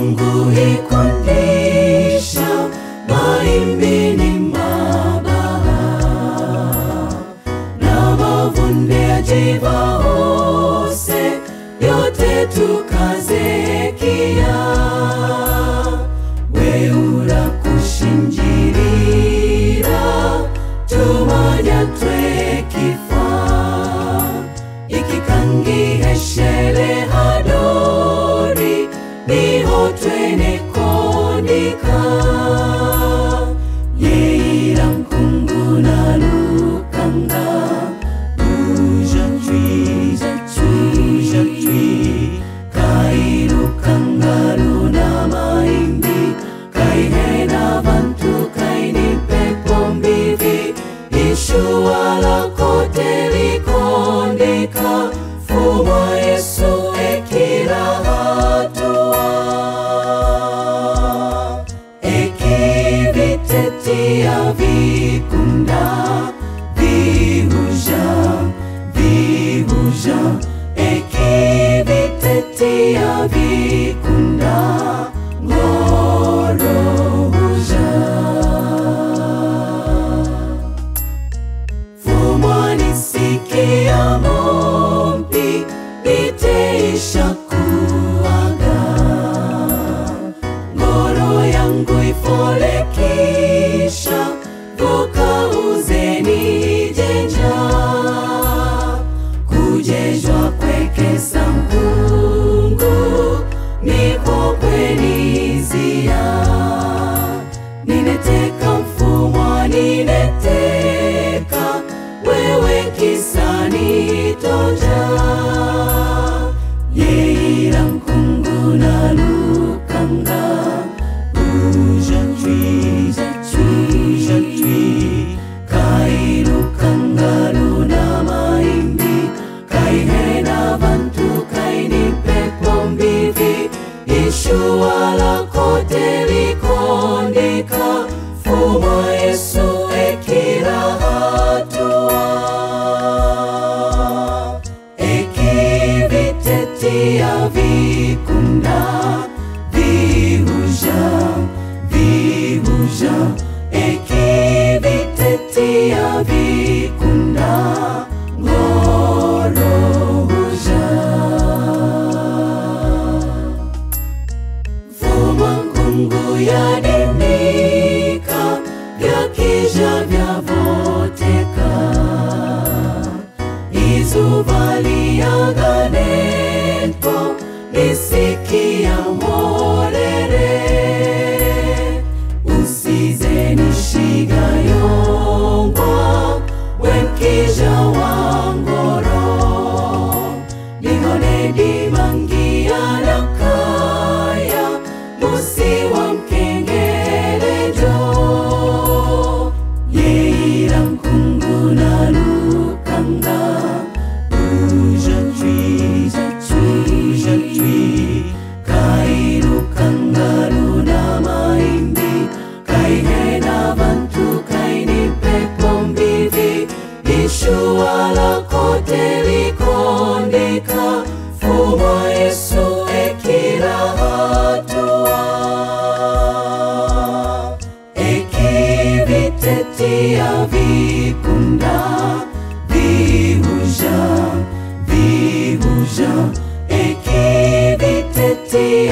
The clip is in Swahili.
Mungu hikundisha maimbini mabaha na mavunde ajiva hose yote tukazekia weura kushinjirira tumanya twekifa ikikangi heshere hadori niho twene kondika yeira mkungu na lukanga uja twi kairukanga luna maimbi kaihena vantu kaini pepo mbivi ishua lako telikondika fumwa Yesu ekira hatua ekivitetia vikunda vihuja ekivitetia vikunda ngorohuja fumwa nisikia mompi iteisha kuaga ngoro yangu ifolekisha vuka uzeni jenja kujejwa kwekesa mkungu niko kwenizia nineteka mfumwa nineteka wewe kisani tonja yeira mkungu na lukanga uja twi kairukanga luna maimbi kaihena vantu kaini pepo mbivi ishua lako telikondika fumwa Yesu ekira hatua ekivitetia vikunda vihuja ekivitetia vikunda ngorohuja fumwa nkungu yadimika vyakija vyavoteka izuva lianganepo nisikia morere usizeni shiga yongwa wenkija wangoro nihone dimangia na kaya musi wa mkengelejo yeira mkungu na lukanga uja twi kairukanga luna maimbi kaihena vantu kaini pepo mbivi ishua lako telikondika fumwa Yesu ekira hatua ekivitetia vikunda vihuja ekivitetia